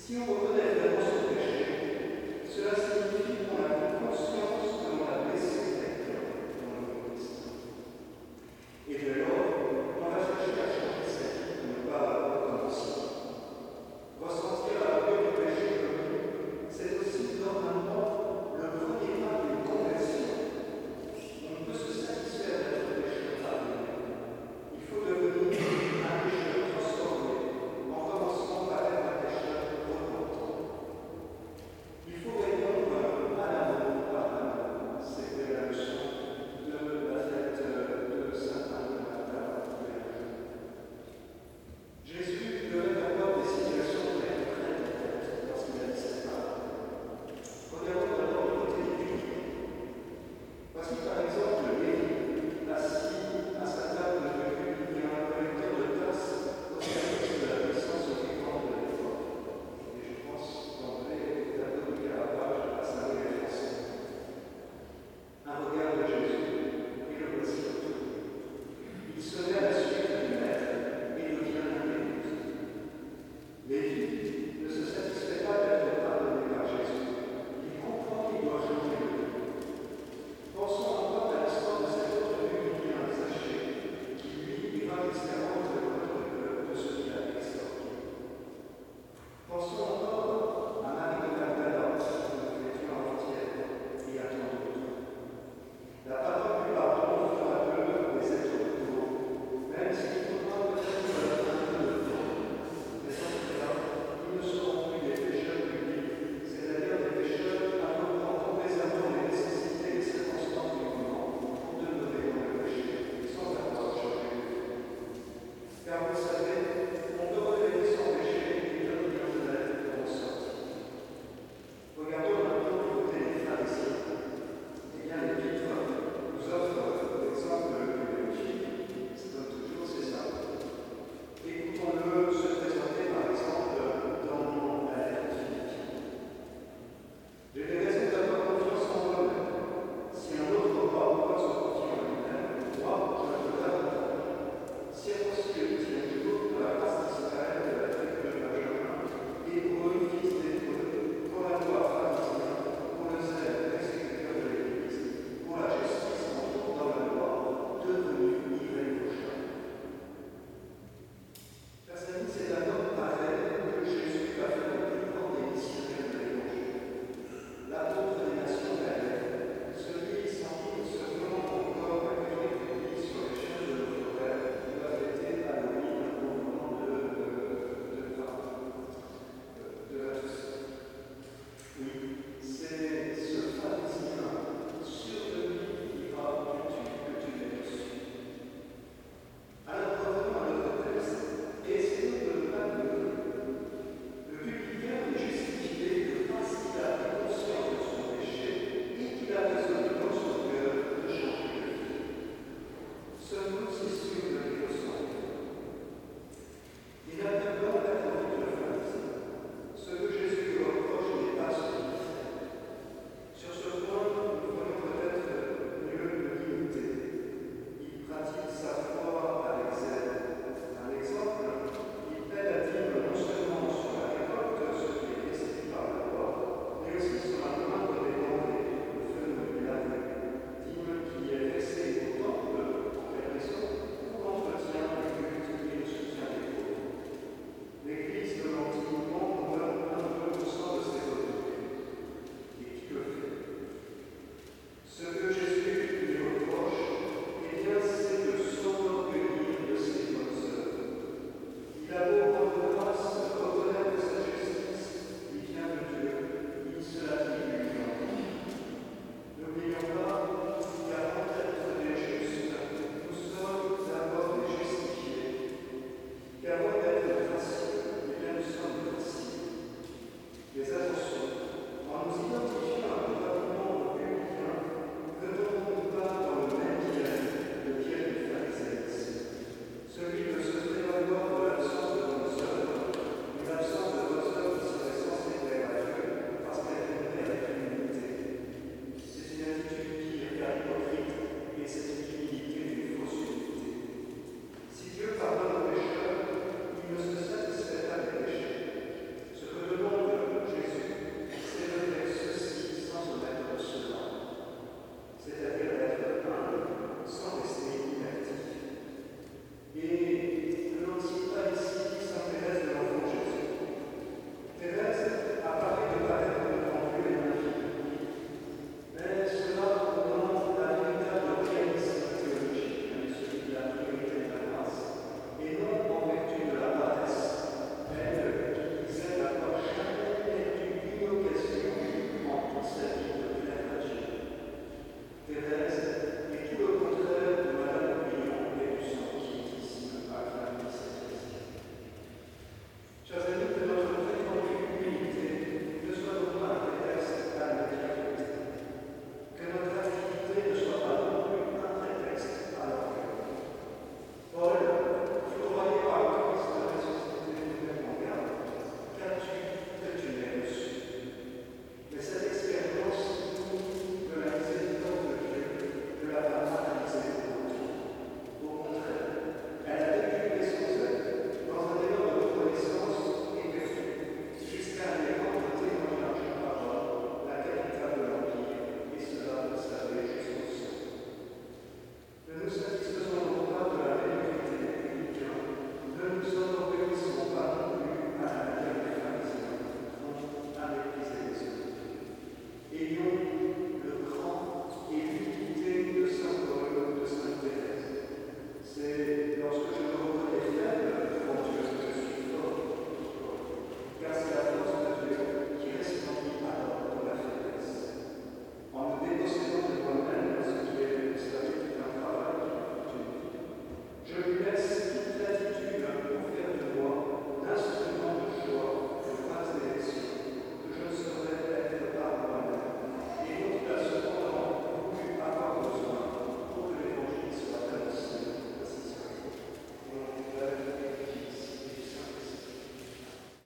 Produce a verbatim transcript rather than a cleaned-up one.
Si on reconnaît vraiment son péché, cela signifie qu'on a pris conscience que l'on a blessé quelqu'un dans le Christ. Et dès lors, on va chercher à changer sa vie pour ne pas recommencer. Ressentir la peur du péché commis, c'est aussi normalement le premier pas d'une conversion. On ne peut se satisfaire d'être pécheur pardonné. Il faut devenir un pécheur transformé, en commençant par être un pécheur repentant. Il faut répondre à l'amour par l'amour. C'était la leçon de la fête de Saint Marie Magdalene. Jésus devait avoir des situations très très concrètes lorsqu'il a dit cette parole. Regardons d'abord le côté biblique. Voici par exemple Lévi, assis à sa table de recueil, qui a un collecteur de tasses au service de la puissance occupante de l'époque. Et je pense d'emblée au tableau de Caravage à Saint-Louis français. Un regard de Jésus, et le voici retourné. Il se met à la suite du maître et devient un épouse. Lévi ne se satisfait pas d'être pardonné par Jésus. Il comprend qu'il doit changer de vie. Pensons encore à l'histoire de cet autre publicain Zachée, qui lui ira jusqu'à rendre le cœur de ceux qu'il a extorqué. Pensons encore à Marie de Magdala, que nous fêtions avant-hier, et à tant d'autres. La parole du pardon fera de l'œuvre des êtres nouveaux, même s'il faudra peut-être un peu de temps. Mais en tout cas, ils ne seront plus des pécheurs publics, c'est-à-dire des pécheurs invoquant complaisamment les nécessités et les circonstances du moment pour demeurer dans le péché sans avoir changé de vie. Car vous